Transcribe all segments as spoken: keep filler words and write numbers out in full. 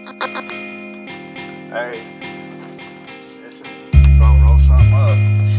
Hey, this is gonna roll something up.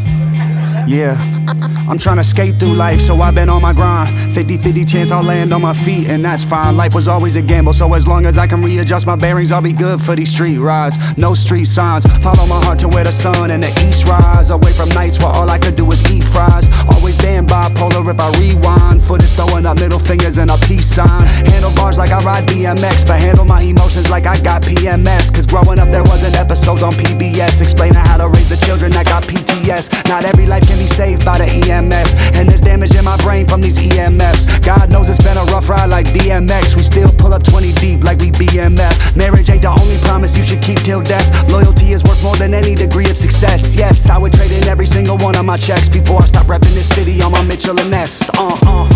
Yeah, I'm tryna skate through life, so I've been on my grind. fifty fifty chance I'll land on my feet, and that's fine. Life was always a gamble, so as long as I can readjust my bearings, I'll be good for these street rides. No street signs, follow my heart to where the sun and the east rise. Away from nights where all I could do is eat fries. Always damn bipolar if I rewind. Footage throwing up middle fingers and a peace sign. Handle bars like I ride B M X, but handle my emotions like I got P M S. Cause growing up there wasn't episodes on P B S explaining how to raise the children that got P T S. Not every life can be saved by the E M S, and there's damage in my brain from these E M Fs. God knows it's been a rough ride like D M X. We still pull up twenty deep like we B M F. Marriage ain't the only promise you should keep till death. Loyalty is worth more than any degree of success. Yes, I would trade in every single one of my checks before I stop repping this city on my Mitchell and Ness. uh, uh, uh,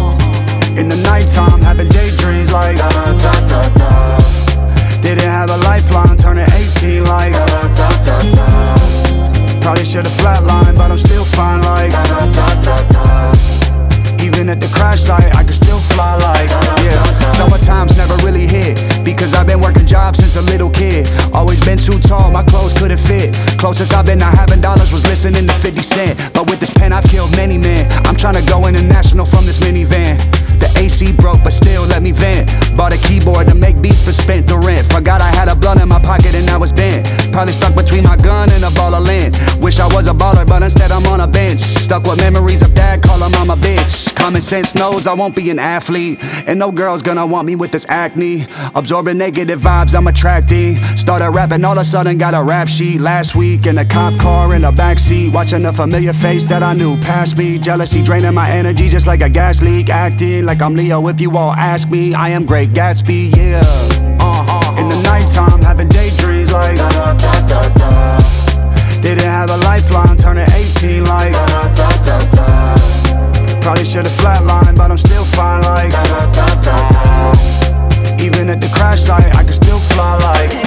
uh. In the nighttime, having daydreams like da da da da da. Didn't have a lifeline, turning eighteen like da da da da da. Probably should've flatlined, but I'm still fine like da da da da da. Even at the crash site, I could still fly like yeah. Summertime's never really hit, because I've been working jobs since a little kid. Always been too tall, my clothes couldn't fit. Closest I've been to having dollars was listening to fifty cent. But with this pen I've killed many men. I'm trying to go international from this minivan. The A C broke, but still let me vent. Bought a keyboard to make beats, but spent the rent. Forgot I had a blunt in my pocket and I was bent. Probably stuck between my gun and a ball of lint. Wish I was a baller, but instead I'm on a bench. Stuck with memories of dad, call her mama bitch. Common sense knows I won't be an athlete, and no girl's gonna want me with this acne. Absorbing negative vibes I'm attracting. Started rapping, all of a sudden got a rap sheet. Last week in a cop car in the backseat, watching a familiar face that I knew past me. Jealousy draining my energy just like a gas leak. Acting like I'm Leo if you all ask me. I am Great Gatsby, yeah. uh-huh. In the nighttime, having daydreams like da da da da da. Didn't have a lifeline, turning eighteen like da da da da da. Probably should've flatlined, but I'm still fine like da da da da da. Even at the crash site, I could still fly like